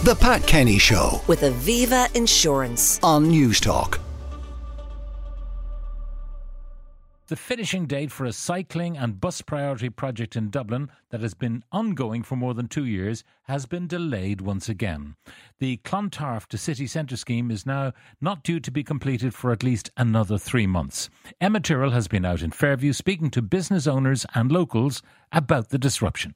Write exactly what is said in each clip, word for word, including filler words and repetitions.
The Pat Kenny Show with Aviva Insurance on Newstalk. The finishing date for a cycling and bus priority project in Dublin that has been ongoing for more than two years has been delayed once again. The Clontarf to City Centre scheme is now not due to be completed for at least another three months. Emma Tyrrell has been out in Fairview speaking to business owners and locals about the disruption.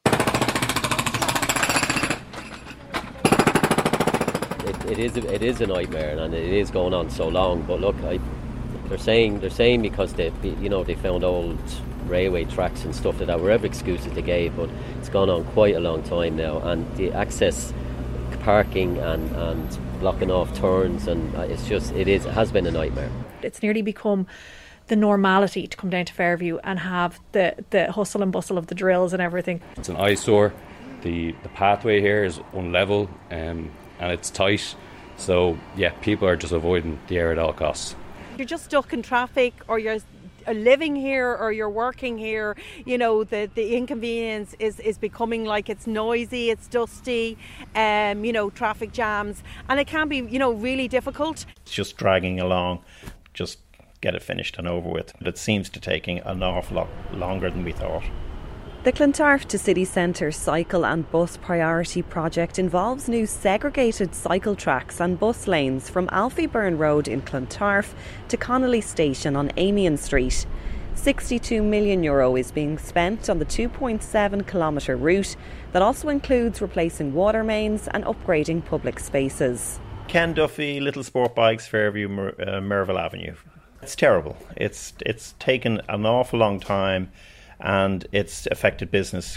It, it is it is a nightmare, and it is going on so long. But look, I, they're saying they're saying because they you know they found old railway tracks and stuff like that. Whatever excuses they gave, but it's gone on quite a long time now, and the access, parking, and and blocking off turns, and it's just it is it has been a nightmare. It's nearly become the normality to come down to Fairview and have the the hustle and bustle of the drills and everything. It's an eyesore. The the pathway here is unlevel. Um, and it's tight, so yeah, people are just avoiding the area at all costs. You're just stuck in traffic, or you're living here, or you're working here. You know, the, the inconvenience is, is becoming like it's noisy, it's dusty, um, you know, traffic jams, and it can be, you know, really difficult. It's just dragging along, just get it finished and over with. But it seems to taking an awful lot longer than we thought. The Clontarf to City Centre cycle and bus priority project involves new segregated cycle tracks and bus lanes from Alfieburn Road in Clontarf to Connolly Station on Amiens Street. sixty-two million euro is being spent on the two point seven kilometre route that also includes replacing water mains and upgrading public spaces. Ken Duffy, Little Sport Bikes, Fairview, Mer- uh, Merville Avenue. It's terrible. It's it's taken an awful long time. And it's affected business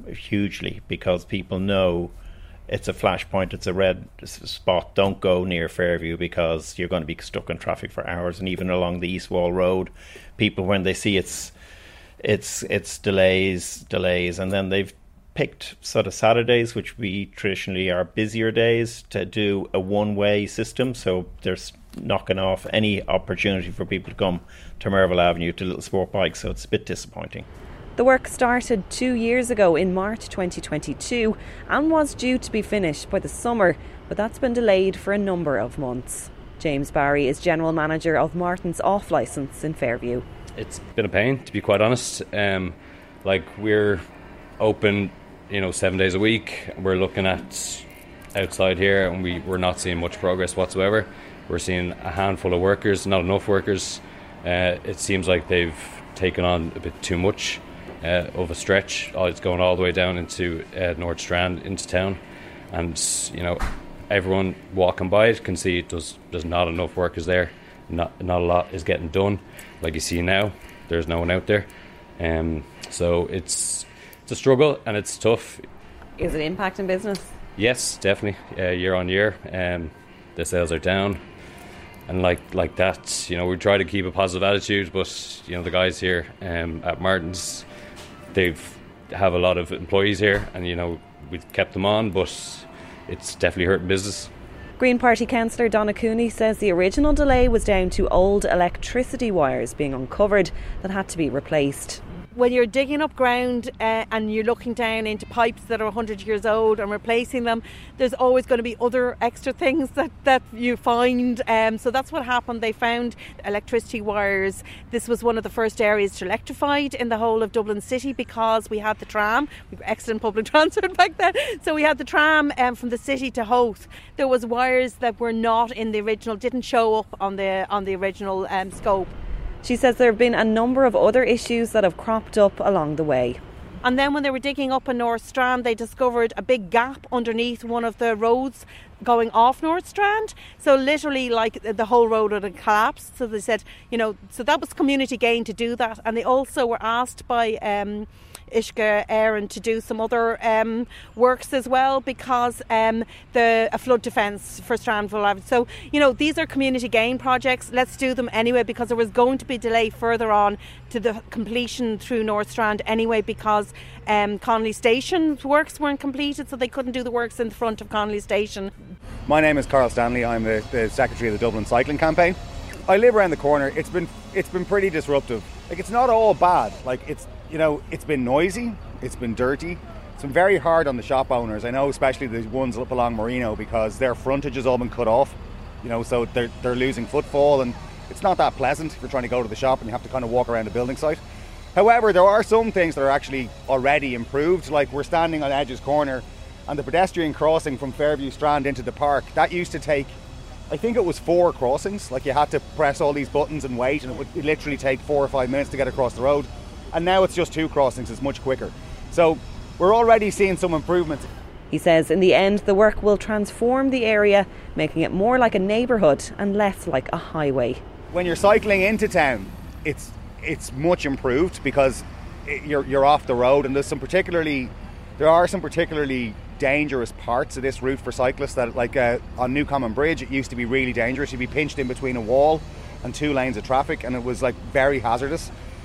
hugely because people know it's a flashpoint, it's a red spot. Don't go near Fairview because you're going to be stuck in traffic for hours. And even along the East Wall Road, people, when they see it's it's it's delays, delays, and then they've picked sort of Saturdays, which we traditionally are busier days, to do a one-way system. So there's knocking off any opportunity for people to come to Merville Avenue to Little Sport Bikes. So it's a bit disappointing. The work started two years ago in March twenty twenty-two and was due to be finished by the summer, but that's been delayed for a number of months. James Barry is General Manager of Martin's Off Licence in Fairview. It's been a pain, to be quite honest. Um, like, we're open, you know, seven days a week. We're looking at outside here and we, we're not seeing much progress whatsoever. We're seeing a handful of workers, not enough workers. Uh, it seems like they've taken on a bit too much. Uh, of a stretch. Oh, it's going all the way down into uh, North Strand into town, and you know everyone walking by it can see it does there's not enough workers there. Not not a lot is getting done. Like you see now, there's no one out there, um, so it's it's a struggle and it's tough. Is it impacting business? Yes, definitely. Uh, year on year, um, the sales are down. And like like that, you know, we try to keep a positive attitude, but you know the guys here um, at Martin's, they've have a lot of employees here, and you know we've kept them on, but it's definitely hurting business. Green Party councillor Donna Cooney says the original delay was down to old electricity wires being uncovered that had to be replaced. When you're digging up ground uh, and you're looking down into pipes that are one hundred years old and replacing them, there's always going to be other extra things that, that you find. Um, so that's what happened. They found electricity wires. This was one of the first areas to electrified in the whole of Dublin City because we had the tram. We were excellent public transport back then. So we had the tram um, from the city to Howth. There was wires that were not in the original, didn't show up on the on the original um, scope. She says there have been a number of other issues that have cropped up along the way. And then when they were digging up in North Strand, they discovered a big gap underneath one of the roads going off North Strand. So literally like the whole road would have collapsed. So they said, you know, so that was community gain to do that. And they also were asked by um, Ishka Aaron to do some other um, works as well because um, the a flood defence for Strandville Avenue. So, you know, these are community gain projects. Let's do them anyway because there was going to be delay further on to the completion through North Strand anyway because um, Connolly Station works weren't completed, so they couldn't do the works in the front of Connolly Station. My name is Carl Stanley. I'm the, the Secretary of the Dublin Cycling Campaign. I live around the corner. It's been it's been pretty disruptive. Like, it's not all bad. Like, it's, you know, it's been noisy, it's been dirty, it's been very hard on the shop owners. I know especially the ones up along Marino, because their frontage has all been cut off, you know, so they're, they're losing footfall, and it's not that pleasant if you're trying to go to the shop and you have to kind of walk around the building site. However, there are some things that are actually already improved, like we're standing on Edge's Corner, and the pedestrian crossing from Fairview Strand into the park, that used to take, I think it was four crossings. Like you had to press all these buttons and wait, and it would literally take four or five minutes to get across the road. And now it's just two crossings, it's much quicker. So we're already seeing some improvements. He says in the end the work will transform the area, making it more like a neighbourhood and less like a highway. When you're cycling into town, it's it's much improved because it, you're you're off the road, and there's some particularly there are some particularly dangerous parts of this route for cyclists that, like uh, on Newcommon Bridge, it used to be really dangerous. You'd be pinched in between a wall and two lanes of traffic, and it was like very hazardous.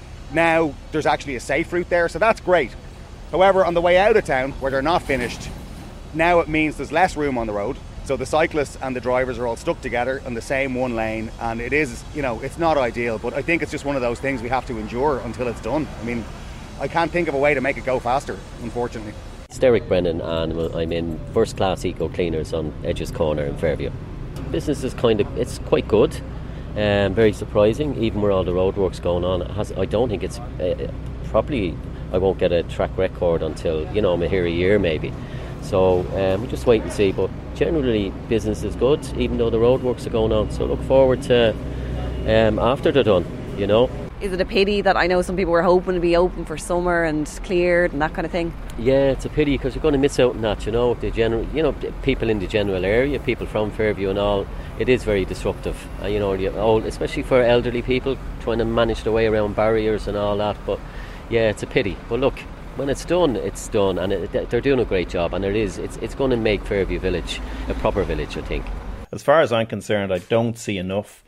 Now there's actually a safe route there, so that's great. However, on the way out of town, where they're not finished, now it means there's less room on the road, so the cyclists and the drivers are all stuck together in the same one lane, and it is, you know, it's not ideal, but I think it's just one of those things we have to endure until it's done. I mean, I can't think of a way to make it go faster, unfortunately. It's Derek Brennan, and I'm in first class eco cleaners on Edge's Corner in Fairview. Business is kind of, it's quite good, and um, very surprising, even with all the roadworks going on. It has, I don't think it's uh, probably, I won't get a track record until, you know, I'm here a year maybe. So um, we just wait and see, but generally business is good, even though the roadworks are going on. So look forward to um, after they're done, you know. Is it a pity that I know some people were hoping to be open for summer and cleared and that kind of thing? Yeah, it's a pity because you're going to miss out on that, you know. The general, you know, people in the general area, people from Fairview and all. It is very disruptive, uh, you know, old, especially for elderly people trying to manage their way around barriers and all that. But yeah, it's a pity. But look, when it's done, it's done, and it, they're doing a great job. And it is, it's, it's going to make Fairview Village a proper village, I think. As far as I'm concerned, I don't see enough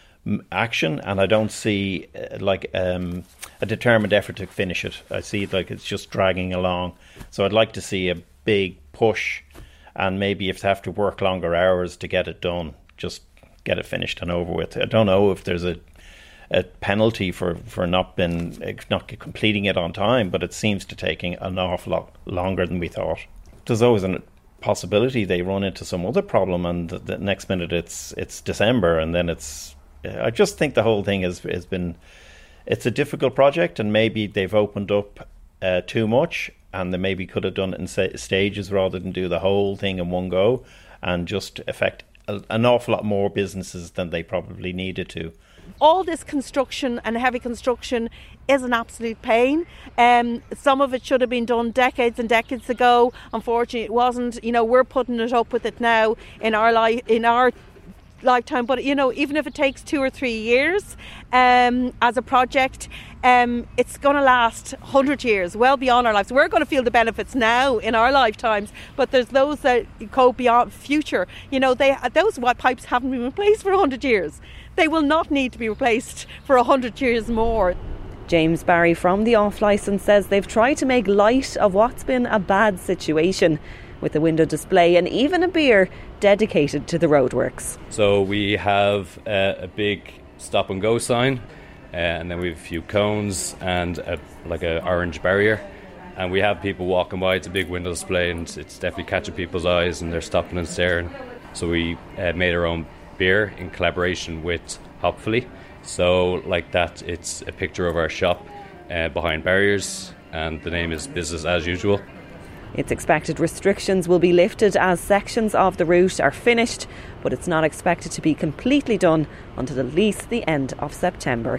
action, and I don't see uh, like um, a determined effort to finish it. I see it like it's just dragging along. So I'd like to see a big push, and maybe if they have to work longer hours to get it done, just get it finished and over with. I don't know if there's a a penalty for, for not been not completing it on time, but it seems to taking an awful lot longer than we thought. There's always a possibility they run into some other problem, and the, the next minute it's it's December, and then it's. I just think the whole thing has has been. It's a difficult project, and maybe they've opened up uh, too much, and they maybe could have done it in sa- stages rather than do the whole thing in one go, and just affect a, an awful lot more businesses than they probably needed to. All this construction and heavy construction is an absolute pain. Um, some of it should have been done decades and decades ago. Unfortunately, it wasn't. You know, we're putting it up with it now in our life, in our lifetime. But you know, even if it takes two or three years um, as a project, um, it's going to last one hundred years, well beyond our lives. We're going to feel the benefits now in our lifetimes, but there's those that go beyond future. You know, they those pipes haven't been replaced for one hundred years. They will not need to be replaced for one hundred years more. James Barry from the Off Licence says they've tried to make light of what's been a bad situation, with a window display and even a beer dedicated to the roadworks. So we have uh, a big stop and go sign, uh, and then we have a few cones and a, like a orange barrier, and we have people walking by. It's a big window display, and it's definitely catching people's eyes, and they're stopping and staring. So we uh, made our own beer in collaboration with Hopefully. So like that, it's a picture of our shop uh, behind barriers, and the name is Business As Usual. It's expected restrictions will be lifted as sections of the route are finished, but it's not expected to be completely done until at least the end of September.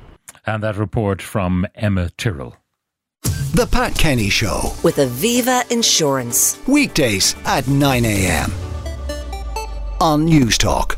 And that report from Emma Tyrrell. The Pat Kenny Show with Aviva Insurance. Weekdays at nine a.m. on News Talk.